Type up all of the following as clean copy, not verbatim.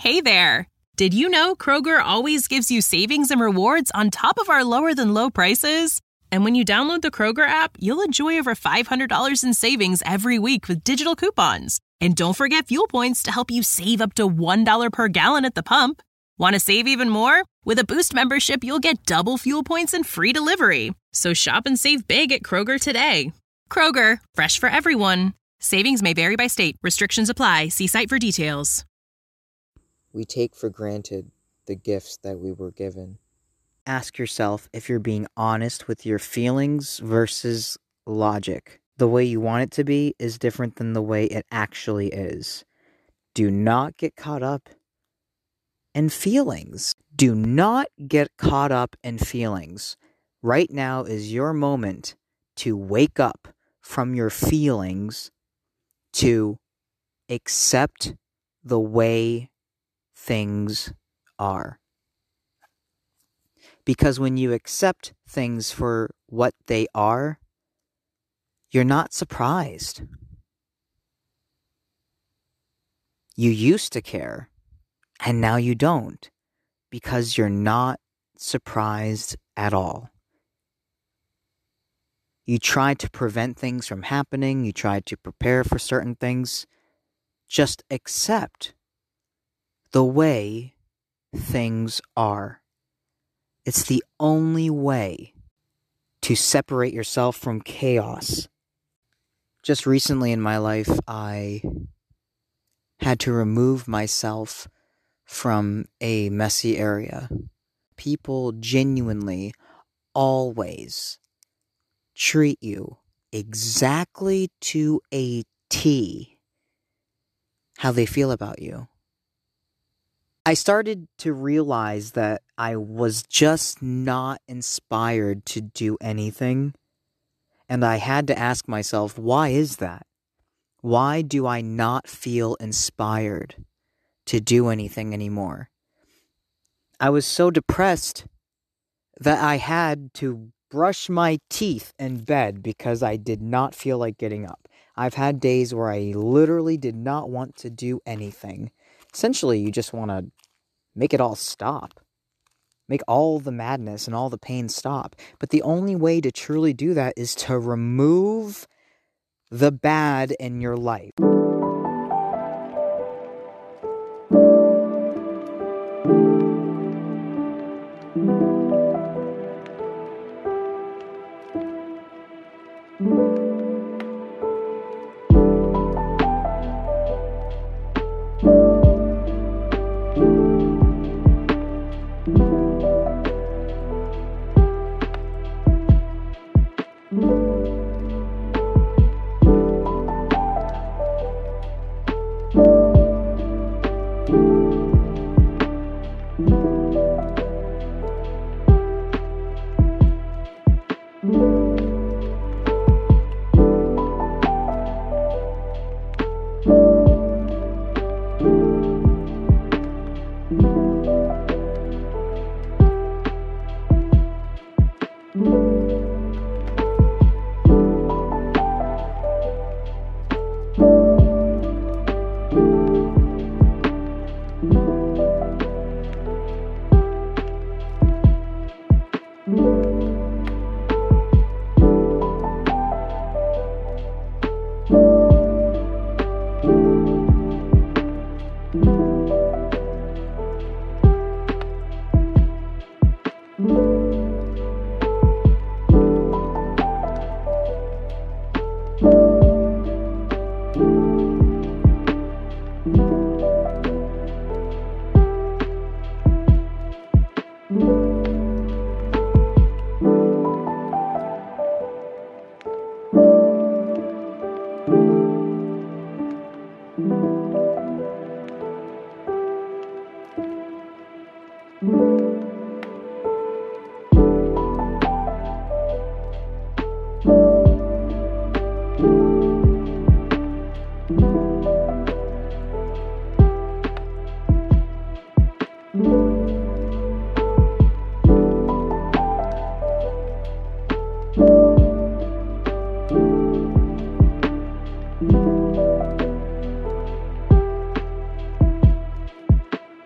Hey there! Did you know Kroger always gives you savings and rewards on top of our lower-than-low prices? And when you download the Kroger app, you'll enjoy over $500 in savings every week with digital coupons. And don't forget fuel points to help you save up to $1 per gallon at the pump. Want to save even more? With a Boost membership, you'll get double fuel points and free delivery. So shop and save big at Kroger today. Kroger, fresh for everyone. Savings may vary by state. Restrictions apply. See site for details. We take for granted the gifts that we were given. Ask yourself if you're being honest with your feelings versus logic. The way you want it to be is different than the way it actually is. Do not get caught up in feelings. Do not get caught up in feelings. Right now is your moment to wake up from your feelings to accept the way things are. Because when you accept things for what they are, you're not surprised. You used to care, and now you don't, because you're not surprised at all. You try to prevent things from happening. You try to prepare for certain things. Just accept the way things are. It's the only way to separate yourself from chaos. Just recently in my life, I had to remove myself from a messy area. People genuinely always treat you exactly to a T how they feel about you. I started to realize that I was just not inspired to do anything. And I had to ask myself, why is that? Why do I not feel inspired to do anything anymore? I was so depressed that I had to brush my teeth in bed because I did not feel like getting up. I've had days where I literally did not want to do anything. Essentially, you just want to make it all stop. Make all the madness and all the pain stop. But the only way to truly do that is to remove the bad in your life.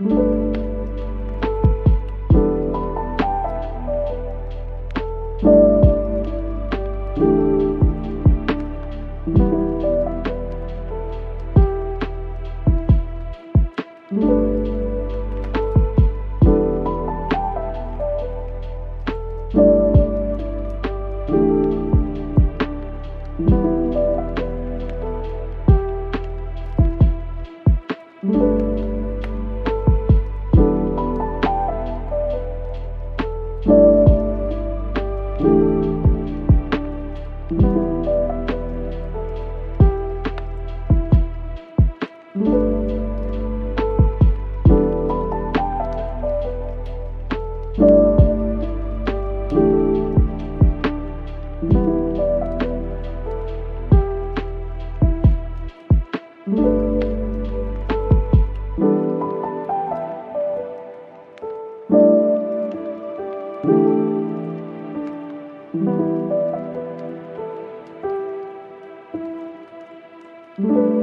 Thank you.